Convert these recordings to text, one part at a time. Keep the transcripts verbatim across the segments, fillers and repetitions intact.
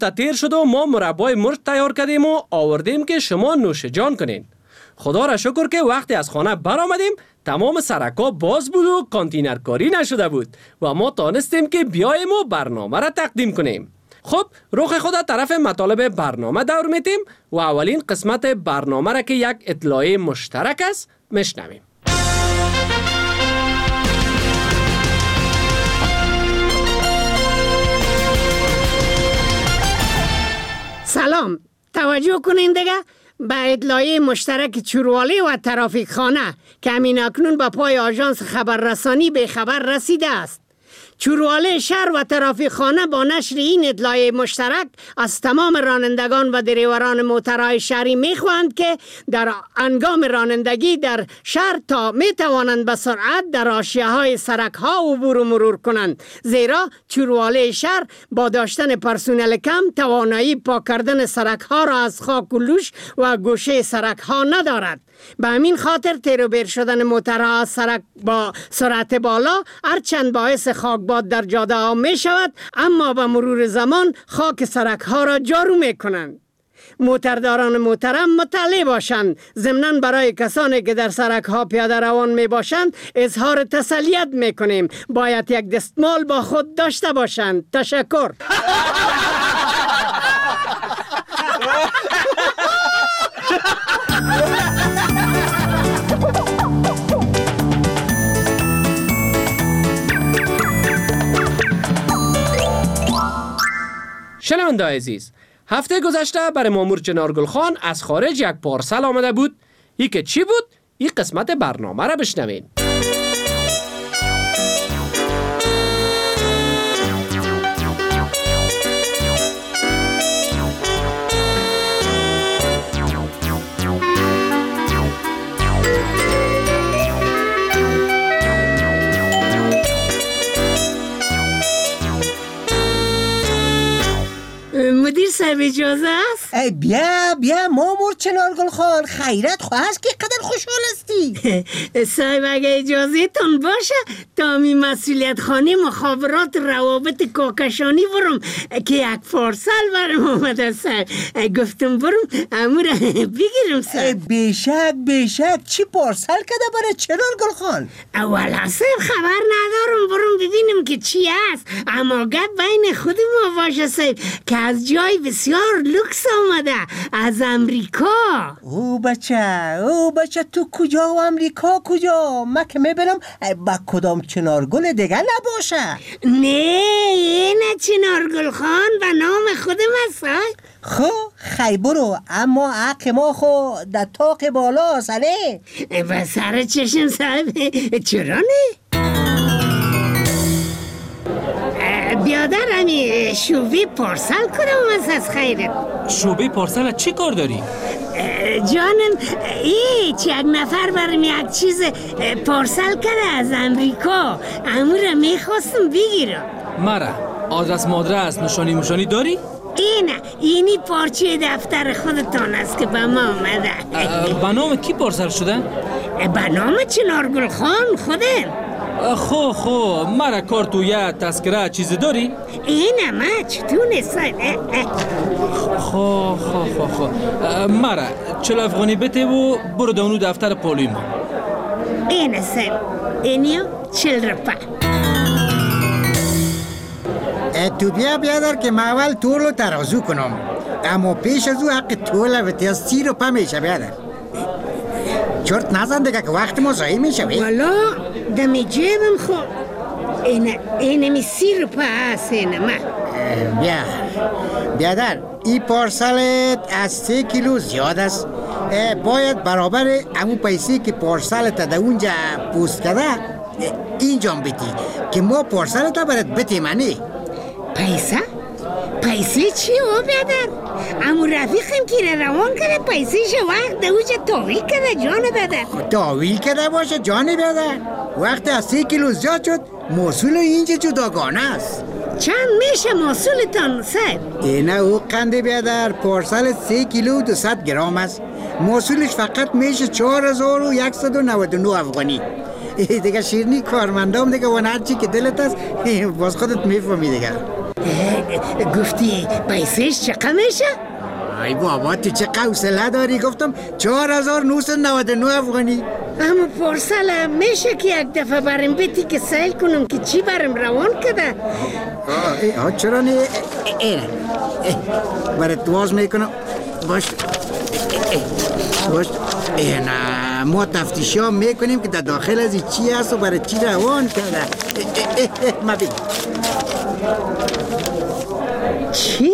هفته تیر شد و ما مربای مرچ تیار کردیم و آوردیم که شما نوش جان کنین. خدا را شکر که وقتی از خانه برآمدیم تمام سرکا باز بود و کانتینر کاری نشده بود و ما تانستیم که بیاییم و برنامه را تقدیم کنیم. خب رخ خدا طرف مطالب برنامه دور میتیم و اولین قسمت برنامه را که یک اطلاعیه مشترک است میشنویم. سلام، توجه کنین دیگه به اطلاعیه مشترک چوروالی و ترافیک خانه که همین اکنون به پای آژانس خبررسانی به خبر رسیده است. چوروالی شهر و ترافیک خانه با نشر این اطلاعیه مشترک از تمام رانندگان و دریوران موترهای شهری میخواهند که در هنگام رانندگی در شهر تا میتوانند به سرعت در حاشیه‌های سرک‌ها عبور و مرور کنند، زیرا چوروالی شهر با داشتن پرسنل کم توانایی پاک کردن سرک‌ها را از خاک و لوش و گوشه سرک‌ها ندارد. به همین خاطر تیر و بیر شدن موترها از سرک با سرعت بالا هرچند باعث خاکباد در جاده ها می شود، اما به مرور زمان خاک سرک ها را جارو می کنند. موترداران محترم مطلع باشند. ضمناً برای کسانی که در سرک ها پیاده روان می باشند اظهار تسلیت می کنیم باید یک دستمال با خود داشته باشند. تشکر. شنونده عزیز، هفته گذشته برای مامور چنارگل خان از خارج یک پارسل آمده بود. ای که چی بود؟ این قسمت برنامه را بشنوین. مدیر صاحب اجازه است؟ بیا بیا مامور چنارگل خان، خیرت خواه است که قدر خوشحال استی. صاحب اگه اجازه تون باشه تا می مسئولیت خانه مخابرات روابط کاکشانی برم که یک پارسل برم آمده صاحب. گفتم برم امور بگیرم صاحب. بیشک بیشک چی پارسل کده برای چنارگل خان؟ اول صاحب خبر ندارم، برم ببینم که چی است، اما گپ بین خود ما باشه صاحب که از جای بسیار لوکس آمده، از امریکا. او بچه او بچه تو کجا و امریکا کجا؟ من که میبینم با کدام چنارگل دیگه نباشه. نه اینه چنارگل خان به نام خودم است. خو خی برو، اما حق ما خو در طاق بالا سره. به سر چشم صاحب. چرا نه؟ بیادر همی شوبی پارسل کنم از خیرت. شوبی پارسل چی کار داری؟ جانم هیچ، یک نفر برم یک چیز پارسل کرده از امریکا، امور میخواستم بگیرم. مرا آدرس مادرس نشانی مشانی داری؟ اینه اینی پارچه دفتر خودتان است که به ما آمده. به نام کی پارسل شده؟ به نام چنارگل خان خودم. خو خو مرا کارتویه تذکره چیزی داری؟ اینه ما چطور نیستن. خو خو خو خو مرا چل افغانی بته و برو دونو دفتر پولوی ما. اینه سن اینیو چل رپا. تو بیا بیادر که ما اول طول رو ترازو کنم، اما پیش از او حق طول و تیز سی رو پا میشه بیادر. چرت نزن دیگه که وقت ما ضایع میشه. والا دمی جیبم خو اینه اینه می سی رو پا هست. اینه ما بیا بیادر این پارسلت از سه کیلو زیاد است، باید برابر همون پیسی که پارسلت در اونجا پوست کرده اینجا بدی که ما پارسلت برات بتیمانی. پیسه؟ پیسه چی او بیادر؟ امو رفیقم که روان کرده پیسیش وقت دوجه تاویل کرده جان بیادر. تاویل کرده باشه جان بیادر، وقت از سه کیلو زیاد شد موصول اینجا جداگانه است. چند میشه موصولتان صاحب؟ اینه او قنده بیادر، پارسل سه کیلو و دوصد گرام است، موصولش فقط میشه چهار هزار و یکصد و نود و نه افغانی. دیگه شیرنی کارمندام دیگه وان هرچی که دلت است باز خودت میفهمی دیگه. گفتی پیسش چقدر میشه؟ ای بابا تو چه حوصله داری؟ گفتم چهار هزار و نهصد و نود و نه افغانی. اما پارسال میشه که یک دفعه برم بیتی که سیل کنم که چی برم روان کده؟ آه چرا نه؟ اینه برات واز میکنم. باش باش اینه ما تفتیشی ها میکنیم که در داخل از چی هست و برای چی روان کرده. ما بگیم چی؟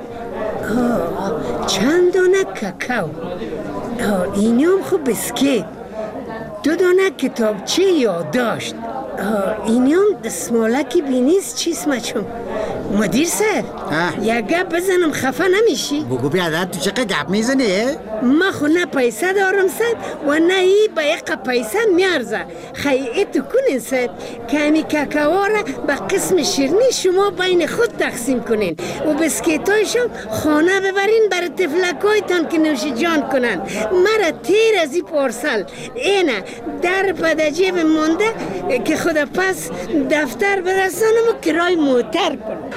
چند دانه کاکاو، اینی هم خوب بسکیت، دو دانه کتابچه یادداشت، اینی هم دستمالکی بینیست چیز مچم. مدیر سر یک گپ بزنم خفه نمیشی؟ بگو بیادر تو چقدر گپ میزنی؟ ما خو نه پیسه دارم سر و نه ای با یک پیسه میارزه. خیلی تو کنین سر که همی کاکاوا را به قسم شیرنی شما بین خود تقسیم کنین و بسکیتایشم خانه ببرین برای تفلکایتان که نوش جان کنن. مرا تیر از ای پارسل اینه در پده جیب مونده که خدا پس دفتر برسانم و کرای موتر کنم.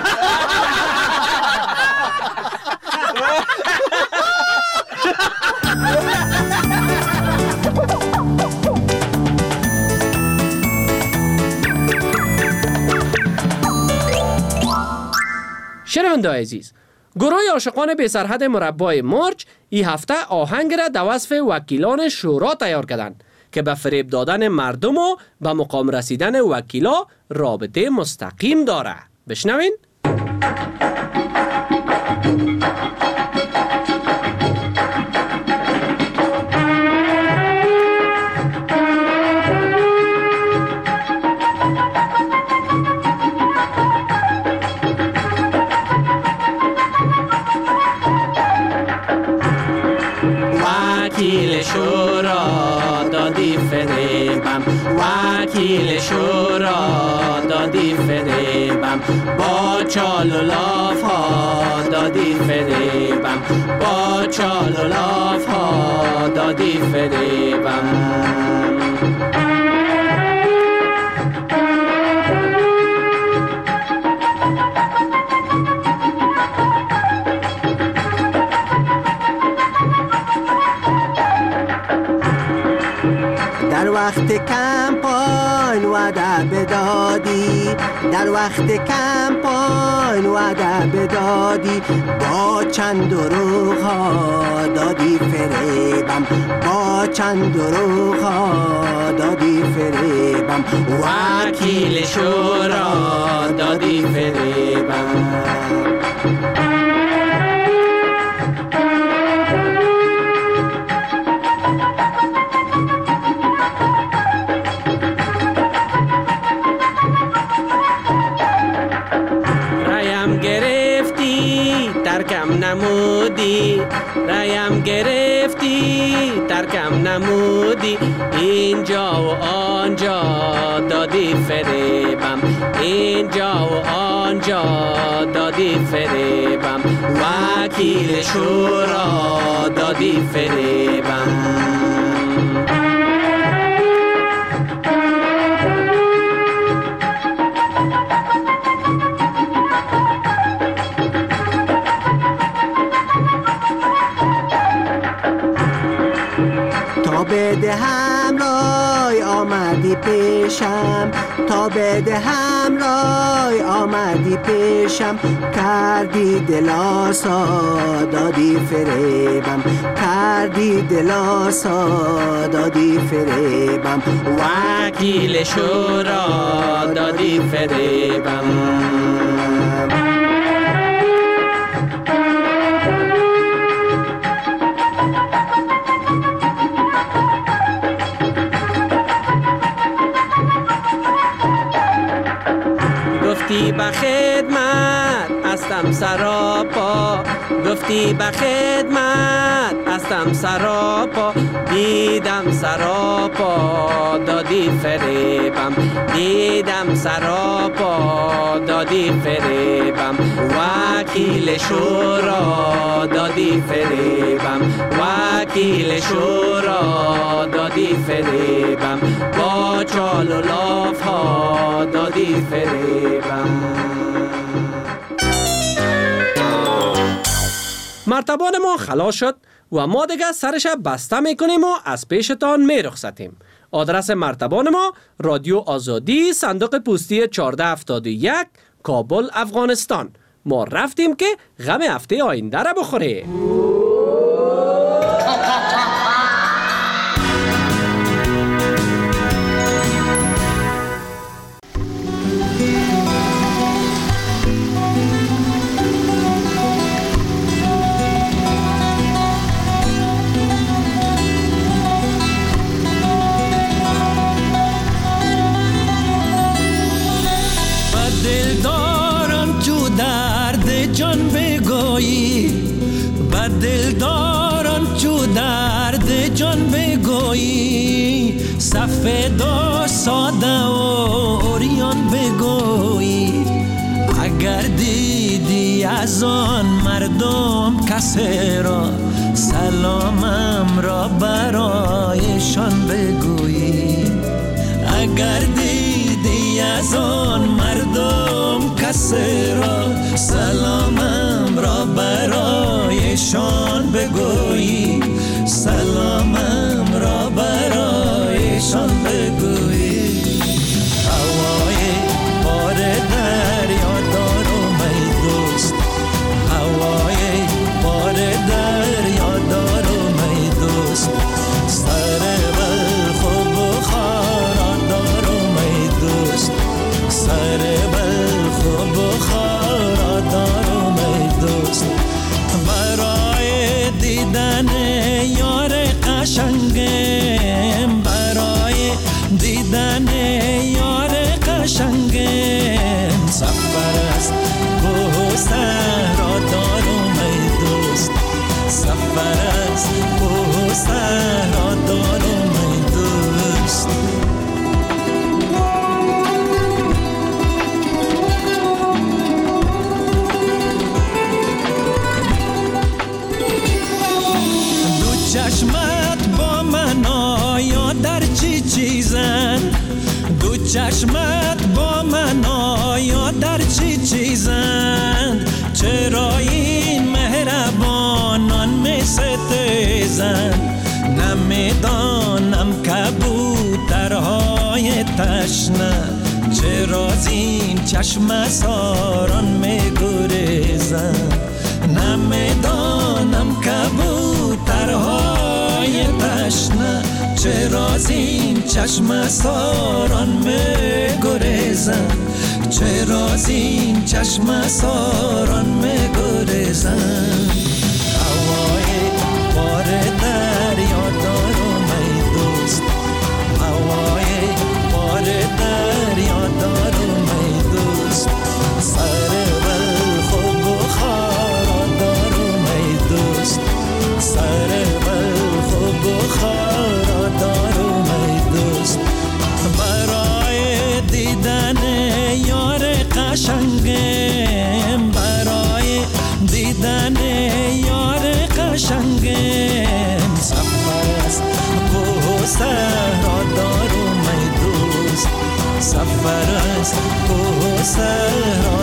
شنونده عزیز، گروه عاشقان بی سرحد مربع مارچ این هفته آهنگ را در وصف وکیلان شورا تیار کردند که به فریب دادن مردم و به مقام رسیدن وکیلا رابطه مستقیم داره. بشنوین؟ وکیل شورا دادی فریبم، وکیل شورا دادی فریبم، با چال و لاف ها دادی فریبم، با چال و لاف ها دادی فریبم. در وقت کمپاین وعده بدادی، در وقت کمپاین وعده بدادی، با چند دروغ ها دادی فریبم، با چند دروغ ها دادی فریبم. وکیل شورا دادی فریبم. ترکم نمودی، رایم گرفتی ترکم نمودی، اینجا و آنجا دادی فریبم، اینجا و آنجا دادی فریبم. وکیل شورا دادی فریبم. بدهم رای آمدی پیشم، تا بدهم رای آمدی پیشم، کردی دلاسا دادی فریبم، کردی دلاسا دادی فریبم. وکیل شورا دادی فریبم. گفتی به خدمت هستم سراپا، گفتی به خدمت هستم سراپا، دیدم سراپا دادی فریبم، دیدم سراپا دادی فریبم. وکیل شورا دادی فریبم، وکیل شورا دادی فریبم، با چال و لاف ها دادی فریبم. مرتبان ما خلاص شد و ما دیگه سرش بسته میکنیم و از پیشتان میرخصتیم. آدرس مرتبان ما رادیو آزادی، صندوق پستی چهارده هفتاد و یک، کابل، افغانستان. ما رفتیم که غم هفته آینده را بخوره. دلداران چو درد جان بگویی، سفید و ساده و اوریان بگویی. اگر دیدی از آن مردم کسی را، سلامم را برایشان بگویی. اگر دیدی از آن مردم کسی را، سلامم را برایشان بگویی. سلامم را برایشان بگویی. هوای بار دریا دارم ای دوست، هوای بار دریا دارم ای دوست. سر بلخ و بخارا دارم ای دوست، سر بلخ و بخارا دارم ای دوست. برای دیدن یار قشنگم، برای دیدن یار قشنگم، سفر است کوه صحرا دارم ای دوست، سفر است کوه صحرا دارم ای دوست. چشمت با من آیا در چی چیزن، دو چشمت با من آیا در چی چیزن. چرا این مهربانان می ستیزن، نمیدانم کبوترهای تشنه چرا زین چشم ساران می گریزن. نمیدانم کبوترهای تشنه چرا زین چشم ساران می گریزن، چرا زین چشم ساران می گریزن. هوای بار دریا دارم ای دوست، هوای بار دریا دارم ای دوست. سر بلخ و بخارا دارم ای دوست، سر بلخ و بخارا دارم ای دوست. برای دیدن یار قشنگم، برای دیدن یار قشنگم، سفر است کوه صحرا دارم ای دوست، سفر است کوه صحرا